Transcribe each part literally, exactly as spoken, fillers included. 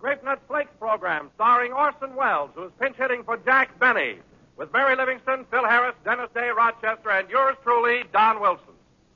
Grape Nuts Flakes program starring Orson Welles, who's pinch hitting for Jack Benny, with Mary Livingston, Phil Harris, Dennis Day, Rochester, and yours truly, Don Wilson.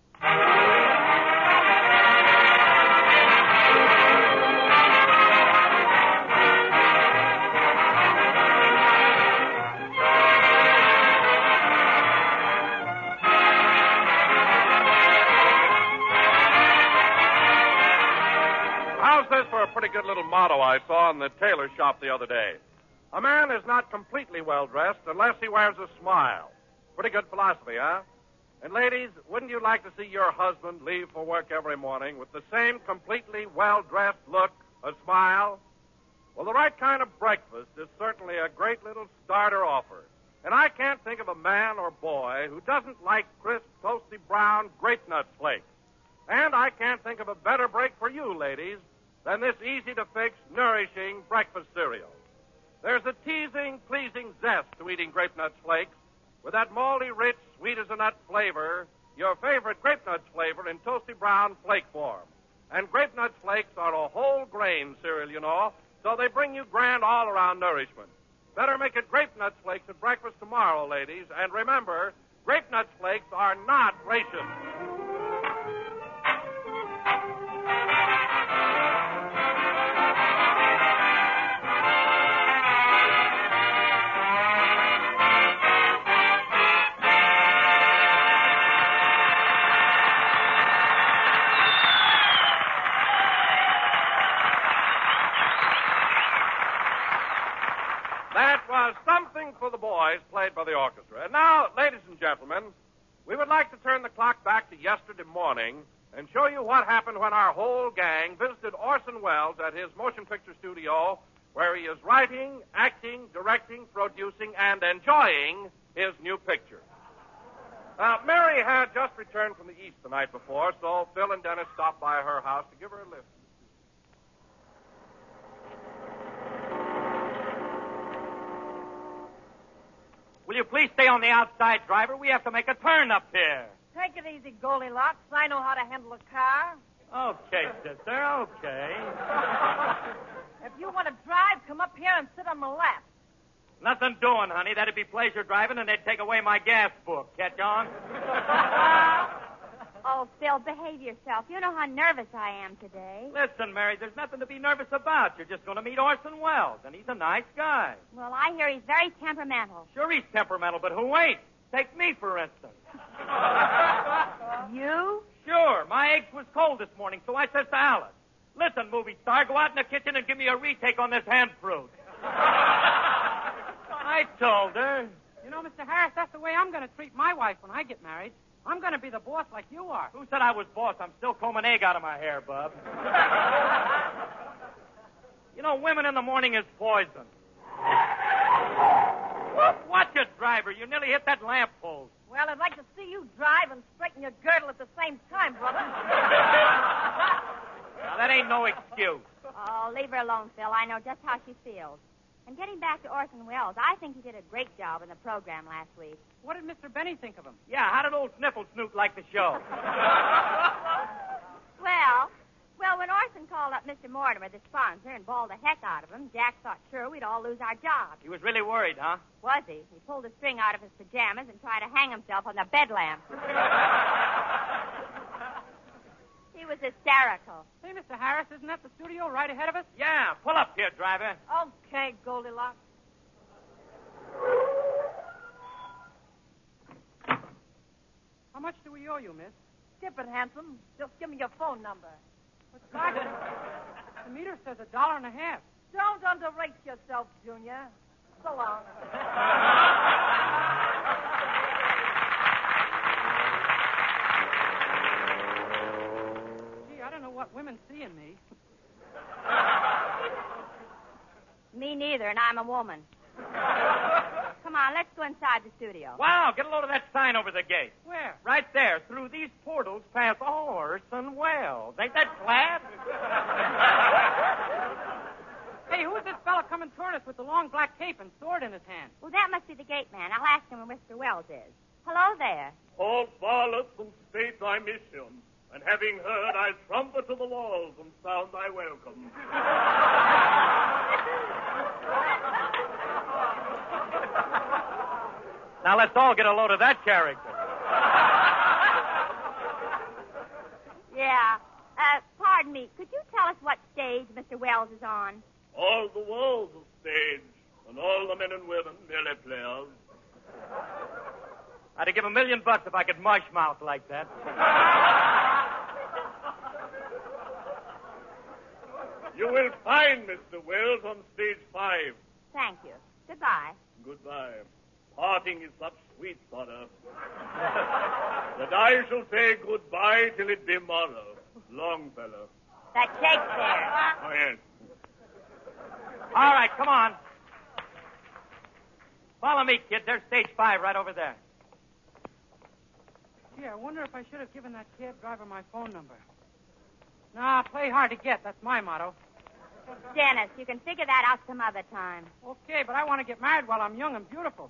How's this for a pretty good little motto I saw in the tailor shop the other day? A man is not completely well-dressed unless he wears a smile. Pretty good philosophy, huh? And ladies, wouldn't you like to see your husband leave for work every morning with the same completely well-dressed look, a smile? Well, the right kind of breakfast is certainly a great little starter offer. And I can't think of a man or boy who doesn't like crisp, toasty brown Grape Nuts Flakes. And I can't think of a better break for you, ladies, than this easy-to-fix, nourishing breakfast cereal. There's a teasing, pleasing zest to eating Grape Nuts Flakes with that malty, rich, sweet-as-a-nut flavor, your favorite Grape Nuts flavor in toasty brown flake form. And Grape Nuts Flakes are a whole grain cereal, you know, so they bring you grand all-around nourishment. Better make it Grape Nuts Flakes at breakfast tomorrow, ladies. And remember, Grape Nuts Flakes are not racist. That was Something for the Boys, played by the orchestra. And now, ladies and gentlemen, we would like to turn the clock back to yesterday morning and show you what happened when our whole gang visited Orson Welles at his motion picture studio, where he is writing, acting, directing, producing, and enjoying his new picture. Uh, Mary had just returned from the East the night before, so Phil and Dennis stopped by her house to give her a lift. Will you please stay on the outside, driver? We have to make a turn up here. Take it easy, Goldilocks. I know how to handle a car. Okay, sister, okay. If you want to drive, come up here and sit on my lap. Nothing doing, honey. That'd be pleasure driving, and they'd take away my gas book. Catch on? Oh, Phil, behave yourself. You know how nervous I am today. Listen, Mary, there's nothing to be nervous about. You're just going to meet Orson Welles, and he's a nice guy. Well, I hear he's very temperamental. Sure, he's temperamental, but who ain't? Take me, for instance. You? Sure. My eggs was cold this morning, so I says to Alice, listen, movie star, go out in the kitchen and give me a retake on this hand fruit. I told her. You know, Mister Harris, that's the way I'm going to treat my wife when I get married. I'm going to be the boss like you are. Who said I was boss? I'm still combing egg out of my hair, bub. You know, women in the morning is poison. Watch it, driver. You nearly hit that lamp post. Well, I'd like to see you drive and straighten your girdle at the same time, brother. Now, that ain't no excuse. Oh, leave her alone, Phil. I know just how she feels. And getting back to Orson Welles, I think he did a great job in the program last week. What did Mister Benny think of him? Yeah, how did old Sniffle Snoot like the show? Well, well, when Orson called up Mister Mortimer, the sponsor, and bawled the heck out of him, Jack thought sure we'd all lose our jobs. He was really worried, huh? Was he? He pulled a string out of his pajamas and tried to hang himself on the bed lamp. He was hysterical. Hey, Mister Harris, isn't that the studio right ahead of us? Yeah, pull up here, driver. Okay, Goldilocks. How much do we owe you, miss? Skip it, handsome. Just give me your phone number. But, Doctor, the meter says a dollar and a half. Don't underrate yourself, Junior. So long. Gee, I don't know what women see in me. Me neither, and I'm a woman. Come on, let's go inside the studio. Wow, get a load of that sign over the gate. Where? Right there. Through these portals pass Orson Welles. Ain't that glad? Hey, who's this fella coming toward us with the long black cape and sword in his hand? Well, that must be the gate man. I'll ask him where Mister Wells is. Hello there. All Father, some space I miss him. And having heard, I'll trumpet to the walls and sound thy welcome. Now let's all get a load of that character. Yeah. Uh, pardon me. Could you tell us what stage Mister Wells is on? All the walls are stage, and all the men and women merely players. I'd give a million bucks if I could mush mouth like that. You will find Mister Wells on stage five. Thank you. Goodbye. Goodbye. Parting is such sweet sorrow that I shall say goodbye till it be morrow. Longfellow. That's Shakespeare. Oh, yes. All right, come on. Follow me, kid. There's stage five right over there. Gee, I wonder if I should have given that cab driver my phone number. Nah, play hard to get. That's my motto. Dennis, you can figure that out some other time. Okay, but I want to get married while I'm young and beautiful.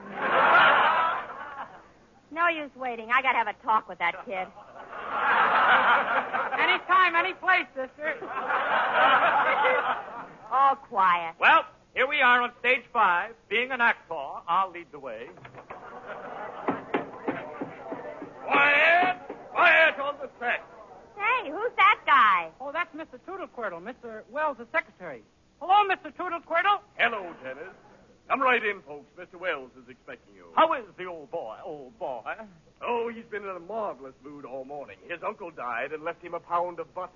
No use waiting. I got to have a talk with that kid. Anytime, any place, sister. All quiet. Well, here we are on stage five. Being an actor, I'll lead the way. Quiet! Quiet on the set. Hey, who's that guy? Oh, that's Mister Toodlequirtle, Mister Wells' secretary. Hello, Mister Toodlequirtle. Hello, Dennis. Come right in, folks. Mister Wells is expecting you. How is the old boy, old boy? Oh, he's been in a marvelous mood all morning. His uncle died and left him a pound of butter.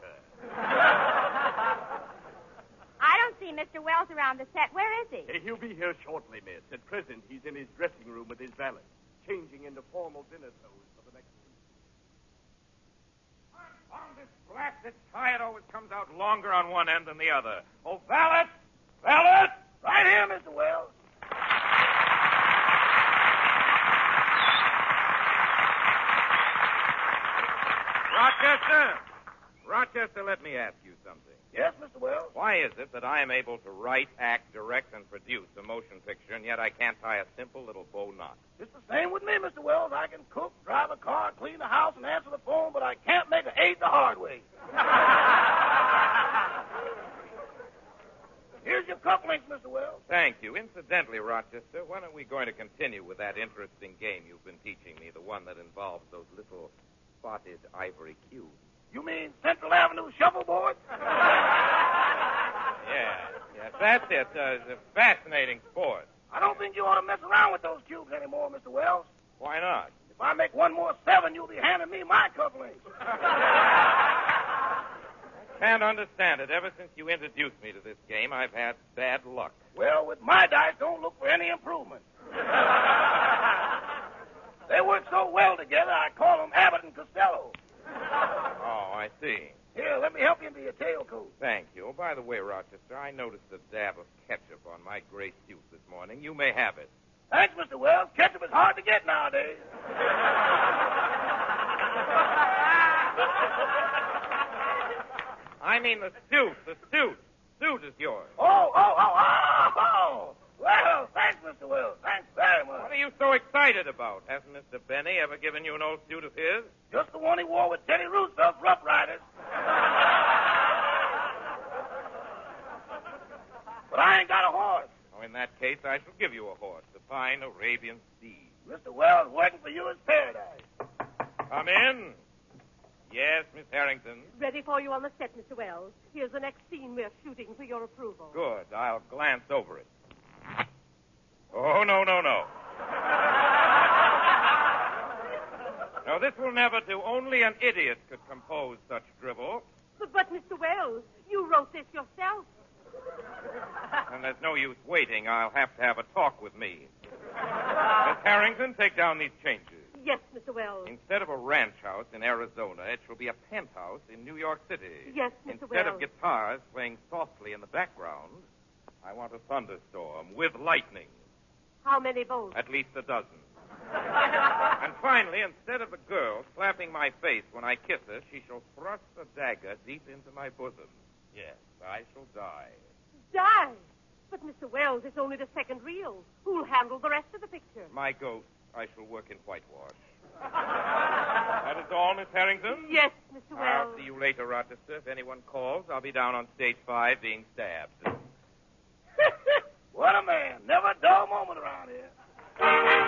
I don't see Mister Wells around the set. Where is he? Hey, he'll be here shortly, miss. At present, he's in his dressing room with his valet, changing into formal dinner clothes for the next week. On this blasted tie, it always comes out longer on one end than the other. Oh, valet! Valet! Right here, Mister Wells. Rochester! Rochester, let me ask you something. Yes, Mister Wells? Why is it that I am able to write, act, direct, and produce a motion picture, and yet I can't tie a simple little bow knot? It's the same with me, Mister Wells. I can cook, drive a car, clean the house, and answer the phone, but I can't make an eight the hard way. Here's your cufflinks, Mister Wells. Thank you. Incidentally, Rochester, when are we going to continue with that interesting game you've been teaching me, the one that involves those little spotted ivory cubes? You mean Central Avenue shuffleboard? Yeah, yes, that's it. Uh, it's a fascinating sport. I don't think you ought to mess around with those cubes anymore, Mister Wells. Why not? If I make one more seven, you'll be handing me my cufflinks. Can't understand it. Ever since you introduced me to this game, I've had bad luck. Well, with my dice, don't look for any improvement. They work so well together, I call them Abbott and Costello. Oh, I see. Here, let me help you into your tailcoat. Thank you. Oh, by the way, Rochester, I noticed a dab of ketchup on my gray suit this morning. You may have it. Thanks, Mister Wells. Ketchup is hard to get nowadays. I mean the suit. The suit. Suit is yours. Oh, oh, oh, oh, oh. Well, thanks, Mister Wells. Thanks very much. What are you so excited about? Hasn't Mister Benny ever given you an old suit of his? Just the one he wore with Teddy Roosevelt's Rough Riders. But I ain't got a horse. Oh, in that case, I shall give you a horse, a fine Arabian steed. Mister Wells, working for you is paradise. Come in. Yes, Miss Harrington. Ready for you on the set, Mister Wells. Here's the next scene we're shooting for your approval. Good. I'll glance over it. Oh, no, no, no. No, this will never do. Only an idiot could compose such drivel. But, but, Mister Wells, you wrote this yourself. And there's no use waiting. I'll have to have a talk with me. Miss Harrington, take down these changes. Yes, Mister Wells. Instead of a ranch house in Arizona, it shall be a penthouse in New York City. Yes, Mister Instead Wells. of guitars playing softly in the background, I want a thunderstorm with lightning. How many volts? At least a dozen. And finally, instead of a girl slapping my face when I kiss her, she shall thrust a dagger deep into my bosom. Yes, I shall die. Die? But, Mister Wells, it's only the second reel. Who'll handle the rest of the picture? My ghost, I shall work in whitewash. That is all, Miss Harrington? Yes, Mister I'll Wells. see you later, Rochester. If anyone calls, I'll be down on stage five being stabbed. What a man. Never a dull moment around here.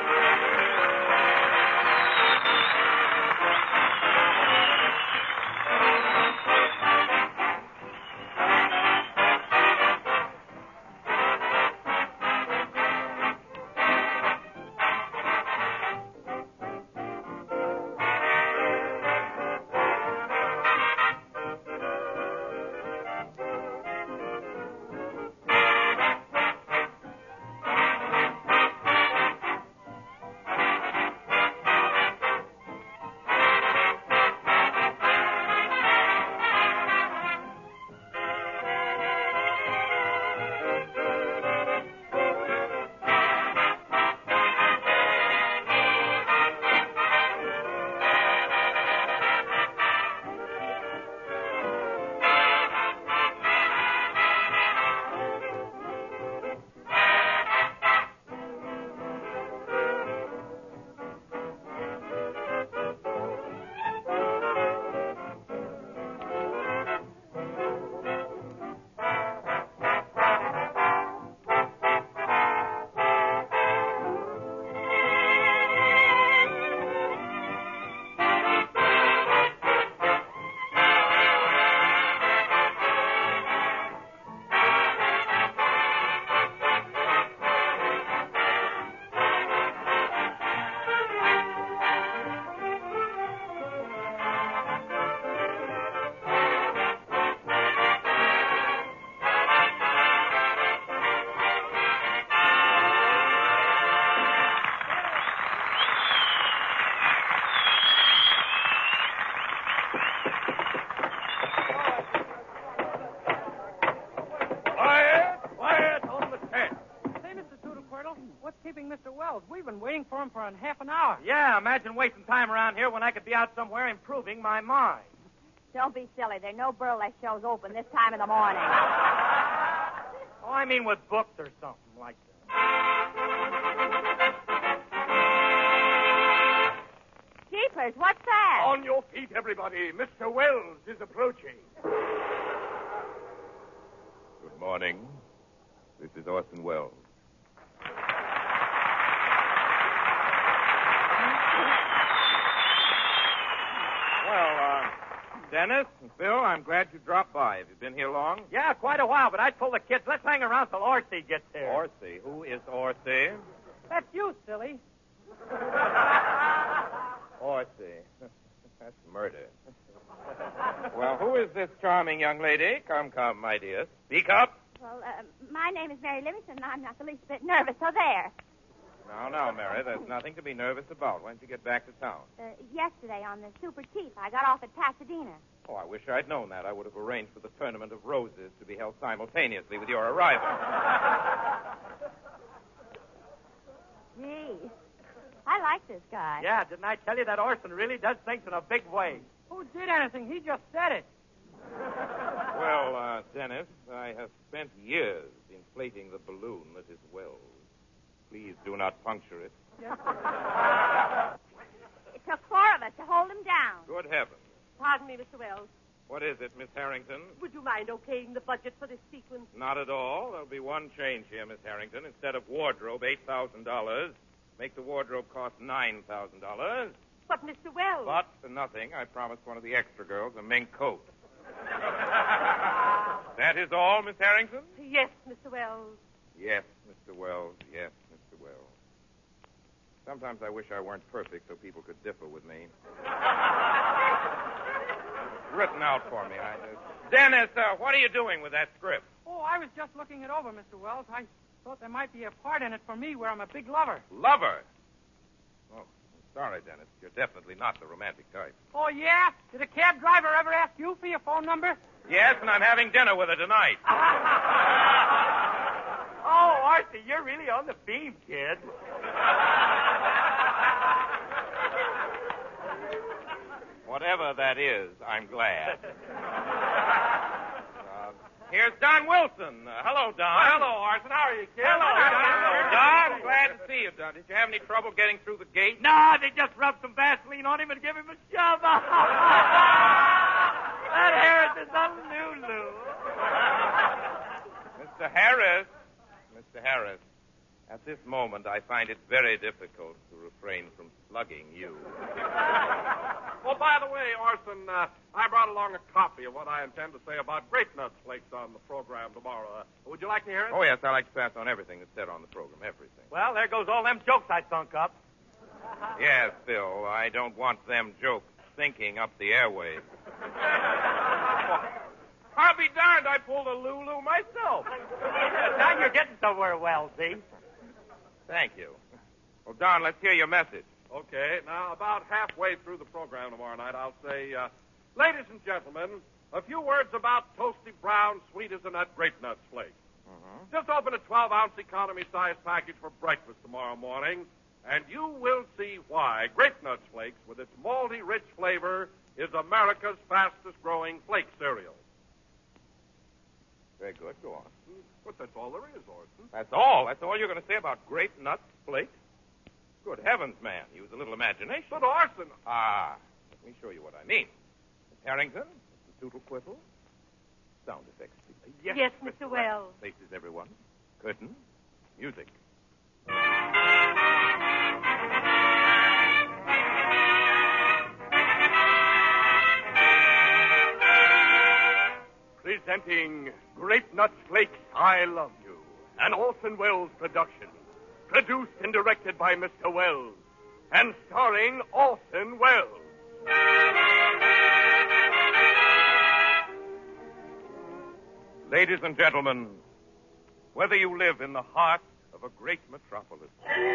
Mister Wells. We've been waiting for him for a half an hour. Yeah, imagine wasting time around here when I could be out somewhere improving my mind. Don't be silly. There are no burlesque shows open this time of the morning. Oh, I mean with books or something like that. Jeepers, what's that? On your feet, everybody. Mister Wells is approaching. Good morning. This is Orson Welles. Well, uh, Dennis and Phil, I'm glad you dropped by. Have you been here long? Yeah, quite a while, but I told the kids, let's hang around till Orsi gets here. Orsi? Who is Orsi? That's you, silly. Orsi. That's murder. Well, who is this charming young lady? Come, come, my dear. Speak up. Well, uh, my name is Mary Livingston, and I'm not the least bit nervous, so there. No, no, Mary, there's nothing to be nervous about. When did you get back to town? Uh, yesterday on the Super Chief. I got off at Pasadena. Oh, I wish I'd known that. I would have arranged for the Tournament of Roses to be held simultaneously with your arrival. Gee, I like this guy. Yeah, didn't I tell you that Orson really does things in a big way? Who did anything? He just said it. Well, uh, Dennis, I have spent years inflating the balloon that is Wells. Please do not puncture it. It took four of us to hold him down. Good heavens. Pardon me, Mister Wells. What is it, Miss Harrington? Would you mind okaying the budget for this sequence? Not at all. There'll be one change here, Miss Harrington. Instead of wardrobe, eight thousand dollars, make the wardrobe cost nine thousand dollars. But, Mister Wells... But for nothing, I promised one of the extra girls a mink coat. That is all, Miss Harrington? Yes, Mister Wells. Yes, Mister Wells. Yes, Mister Wells. Sometimes I wish I weren't perfect so people could differ with me. Written out for me. I just... Dennis, uh, what are you doing with that script? Oh, I was just looking it over, Mister Wells. I thought there might be a part in it for me where I'm a big lover. Lover? Oh, I'm sorry, Dennis. You're definitely not the romantic type. Oh, yeah? Did a cab driver ever ask you for your phone number? Yes, and I'm having dinner with her tonight. Oh, Archie, you're really on the beam, kid. Whatever that is, I'm glad. Uh, Here's Don Wilson. Uh, hello, Don. Well, hello, Orson. How are you, kid? Hello, Don. Don, glad to see you, Don. Did you have any trouble getting through the gate? Nah, they just rubbed some Vaseline on him and give him a shove. That Harris is a Lulu. Mister Harris. Mister Harris. At this moment, I find it very difficult to refrain from slugging you. Well, by the way, Orson, uh, I brought along a copy of what I intend to say about Grape Nuts Flakes on the program tomorrow. Uh, would you like to hear it? Oh, yes, I like to pass on everything that's said on the program, everything. Well, there goes all them jokes I thunk up. Yes, Phil, I don't want them jokes sinking up the airways. I'll be darned, I pulled a Lulu myself. Now you're getting somewhere well, see? Thank you. Well, Don, let's hear your message. Okay, now about halfway through the program tomorrow night, I'll say, uh, ladies and gentlemen, a few words about toasty brown, sweet as a nut Grape Nuts Flakes. Mm-hmm. Just open a twelve-ounce economy-sized package for breakfast tomorrow morning, and you will see why Grape Nuts Flakes, with its malty, rich flavor, is America's fastest-growing flake cereal. Very good. Go on. But that's all there is, Orson. That's all? That's all you're going to say about Grape Nuts Flakes? Good heavens, man. Use a little imagination. But, Orson... Ah, let me show you what I mean. Miss Harrington, Mister Tootlequittle, sound effects, please. Yes, yes Mister Wells. Faces, everyone. Curtain. Music. Presenting Grape Nuts Flakes, I Love You, an Orson Welles production. Produced and directed by Mister Wells, and starring Orson Welles. Ladies and gentlemen, whether you live in the heart of a great metropolis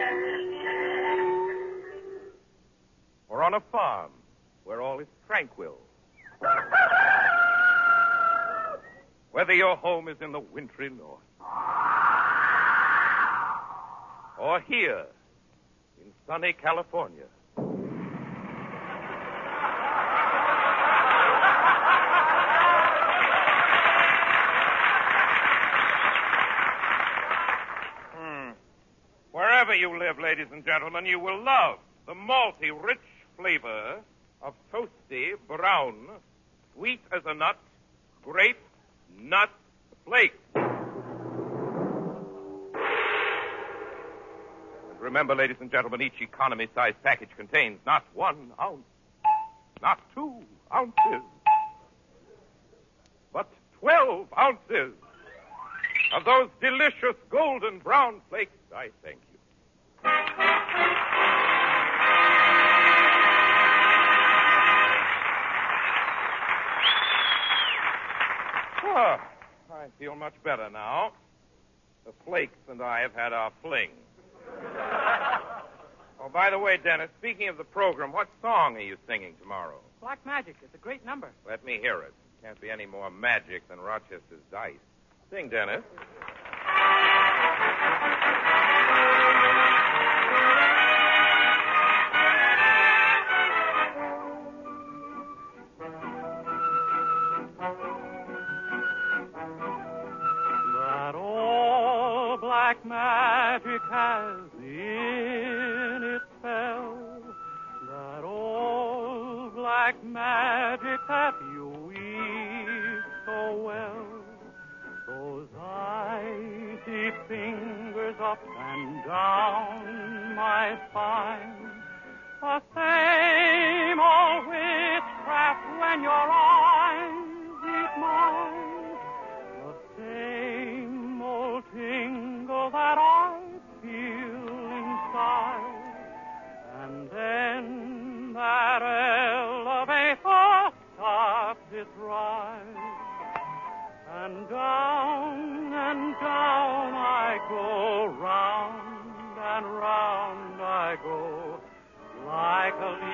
or on a farm where all is tranquil, whether your home is in the wintry north or here in sunny California, hmm. Wherever you live, ladies and gentlemen, you will love the malty, rich flavor of toasty, brown, sweet as a nut, Grape Nut Flakes. Remember, ladies and gentlemen, each economy-sized package contains not one ounce, not two ounces, but twelve ounces of those delicious golden brown flakes. I thank you. Oh, I feel much better now. The flakes and I have had our fling. Oh, by the way, Dennis, speaking of the program, what song are you singing tomorrow? Black Magic. It's a great number. Let me hear it. Can't be any more magic than Rochester's dice. Sing, Dennis. That all black magic has in its spell, that all black magic that you weave so well, those icy fingers up and down my spine, the same old witchcraft when your eyes meet mine, the same old tingle that I feel inside, and then that elevator stops its rise, and down and down I go, round and round I go, like a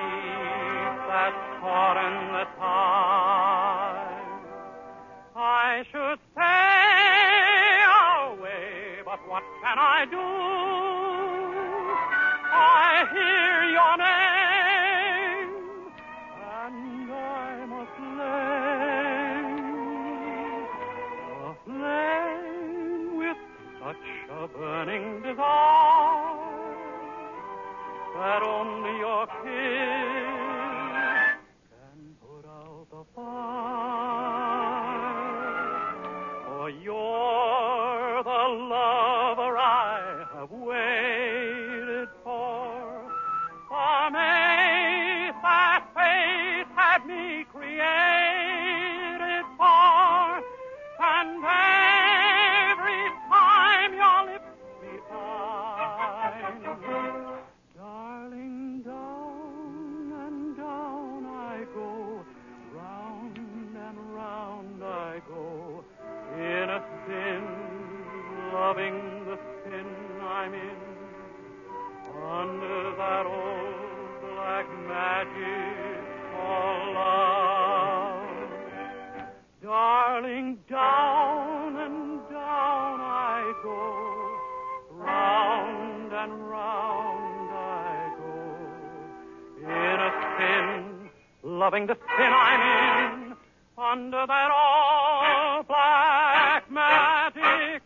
magic called love. Darling, down and down I go, round and round I go, in a spin, loving the spin I'm in, under that all black magic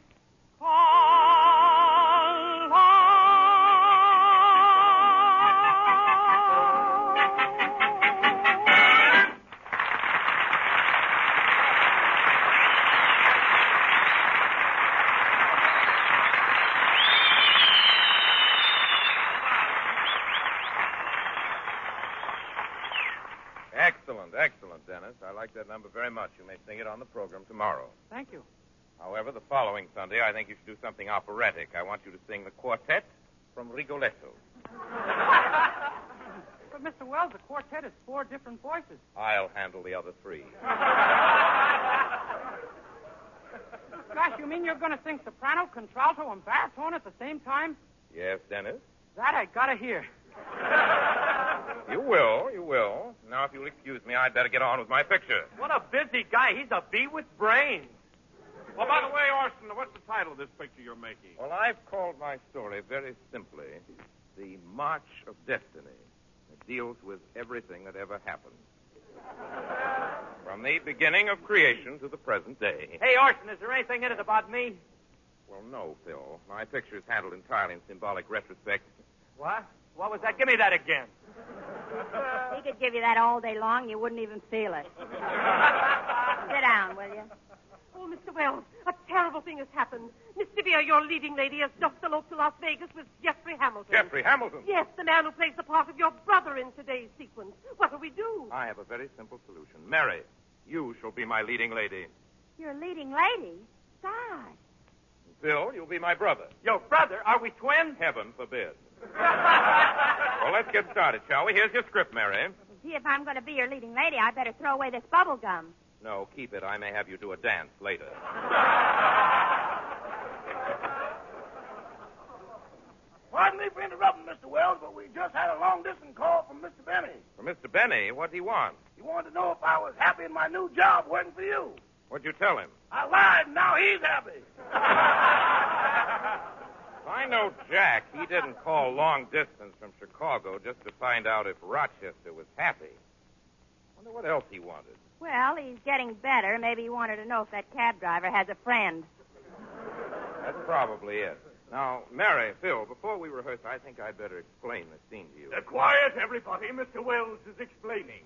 called love. Excellent, excellent, Dennis. I like that number very much. You may sing it on the program tomorrow. Thank you. However, the following Sunday, I think you should do something operatic. I want you to sing the quartet from Rigoletto. But, Mister Wells, the quartet is four different voices. I'll handle the other three. Gosh, you mean you're going to sing soprano, contralto, and baritone at the same time? Yes, Dennis? That I gotta hear. You will, you will. Now, if you'll excuse me, I'd better get on with my picture. What a busy guy. He's a bee with brains. Well, by the way, Orson, what's the title of this picture you're making? Well, I've called my story very simply The March of Destiny. It deals with everything that ever happened. From the beginning of creation to the present day. Hey, Orson, is there anything in it about me? Well, no, Phil. My picture is handled entirely in symbolic retrospect. What? What was that? Give me that again. He could give you that all day long. You wouldn't even feel it. Sit down, will you? Oh, Mister Wells, a terrible thing has happened. Miss Devere, your leading lady, has just eloped to Las Vegas with Jeffrey Hamilton. Jeffrey Hamilton? Yes, the man who plays the part of your brother in today's sequence. What'll we do? I have a very simple solution. Mary, you shall be my leading lady. You're a leading lady? Gosh. Phil, you'll be my brother. Your brother? Are we twins? Heaven forbid. Well, let's get started, shall we? Here's your script, Mary. See, if I'm going to be your leading lady, I better throw away this bubble gum. No, keep it. I may have you do a dance later. Pardon me for interrupting, Mister Wells, but we just had a long-distance call from Mister Benny. For Mister Benny, what'd he want? He wanted to know if I was happy in my new job working for you. What'd you tell him? I lied, and now he's happy. I know Jack. He didn't call long distance from Chicago just to find out if Rochester was happy. Wonder what else he wanted. Well, he's getting better. Maybe he wanted to know if that cab driver has a friend. That's probably it. Now, Mary, Phil, before we rehearse, I think I'd better explain the scene to you. Uh, quiet, everybody. Mister Wells is explaining.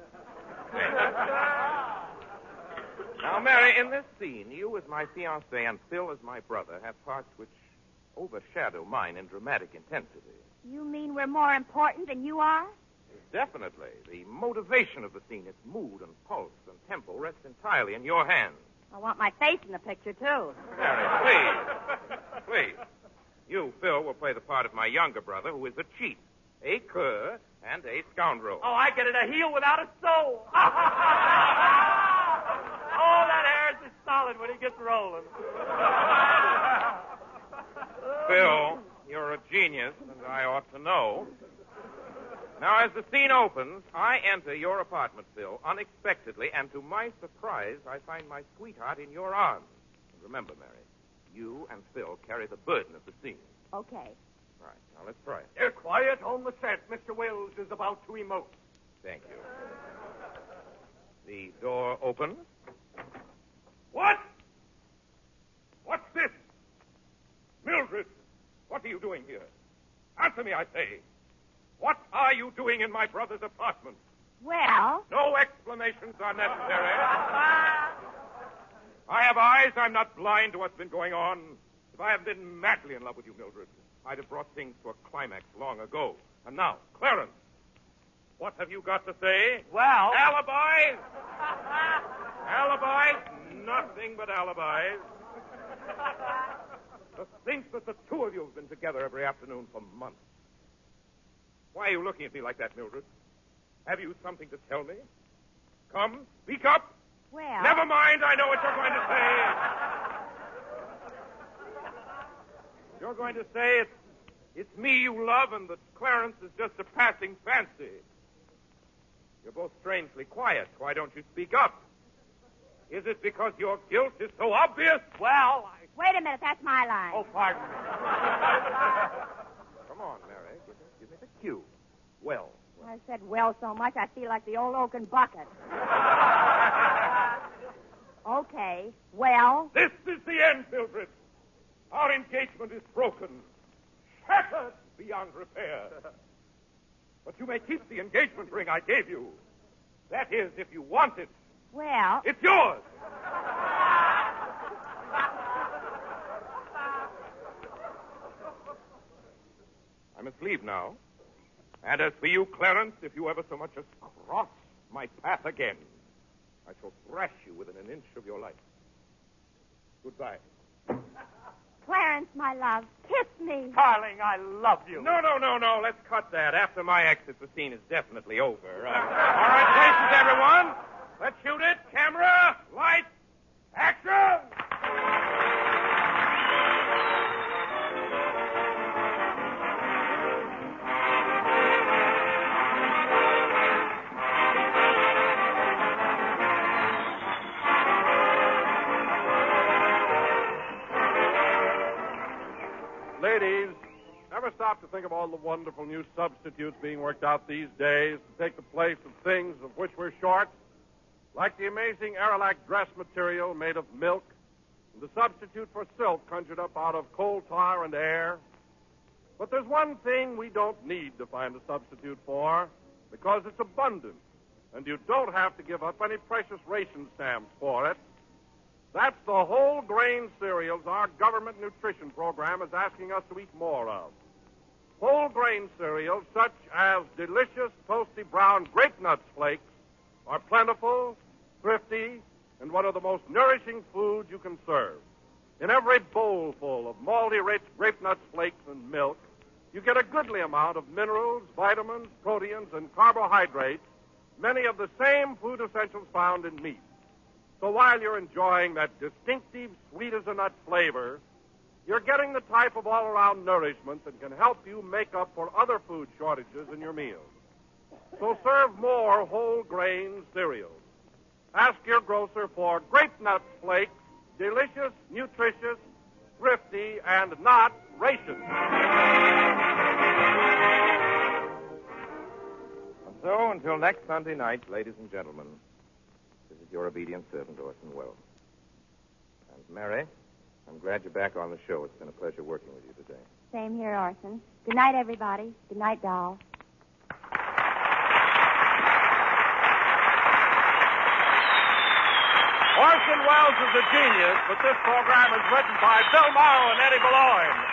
Now, Mary, in this scene, you as my fiancé and Phil as my brother have parts which overshadow mine in dramatic intensity. You mean we're more important than you are? Definitely. The motivation of the scene, its mood and pulse and tempo rests entirely in your hands. I want my face in the picture, too. Mary, please. Please. You, Phil, will play the part of my younger brother, who is a cheat, a cur, and a scoundrel. Oh, I get it. A heel without a soul. Oh, that hair is solid when he gets rolling. Phil, you're a genius, and I ought to know. Now, as the scene opens, I enter your apartment, Phil, unexpectedly, and to my surprise, I find my sweetheart in your arms. And remember, Mary, you and Phil carry the burden of the scene. Okay. Right, now let's try it. Uh, quiet on the set. Mister Wells is about to emote. Thank you. The door opens. What? What's this? Mildred, what are you doing here? Answer me, I say. What are you doing in my brother's apartment? Well... No explanations are necessary. I have eyes. I'm not blind to what's been going on. If I hadn't been madly in love with you, Mildred, I'd have brought things to a climax long ago. And now, Clarence, what have you got to say? Well... Alibis? Alibis? Nothing but alibis. To think that the two of you have been together every afternoon for months. Why are you looking at me like that, Mildred? Have you something to tell me? Come, speak up. Well... Never mind, I know what you're going to say. You're going to say it's, it's me you love and that Clarence is just a passing fancy. You're both strangely quiet. Why don't you speak up? Is it because your guilt is so obvious? Well, I... Wait a minute, that's my line. Oh, pardon me. Come on, Mary. Give me, give me the cue. Well. I said well so much, I feel like the old oaken bucket. Okay, well. This is the end, Mildred. Our engagement is broken, shattered beyond repair. But you may keep the engagement ring I gave you. That is, if you want it. Well. It's yours. I must leave now. And as for you, Clarence, if you ever so much as cross my path again, I shall thrash you within an inch of your life. Goodbye. Clarence, my love, kiss me. Darling, I love you. No, no, no, no. Let's cut that. After my exit, the scene is definitely over. Uh, all right, places, everyone. Let's shoot it. Camera, lights, action! Ladies, ever stop to think of all the wonderful new substitutes being worked out these days to take the place of things of which we're short? Like the amazing Aerolac dress material made of milk, and the substitute for silk conjured up out of coal tar and air. But there's one thing we don't need to find a substitute for, because it's abundant, and you don't have to give up any precious ration stamps for it. That's the whole grain cereals our government nutrition program is asking us to eat more of. Whole grain cereals such as delicious toasty brown grape nuts flakes are plentiful, thrifty, and one of the most nourishing foods you can serve. In every bowlful of malty-rich grape nuts flakes and milk, you get a goodly amount of minerals, vitamins, proteins, and carbohydrates, many of the same food essentials found in meat. So while you're enjoying that distinctive sweet-as-a-nut flavor, you're getting the type of all-around nourishment that can help you make up for other food shortages in your meals. So serve more whole grain cereals. Ask your grocer for grape nut flakes, delicious, nutritious, thrifty, and not rations. And so, until next Sunday night, ladies and gentlemen, this is your obedient servant, Orson Welles. And Mary, I'm glad you're back on the show. It's been a pleasure working with you today. Same here, Orson. Good night, everybody. Good night, doll. Orson Welles is a genius, but this program is written by Bill Morrow and Eddie Baloyne.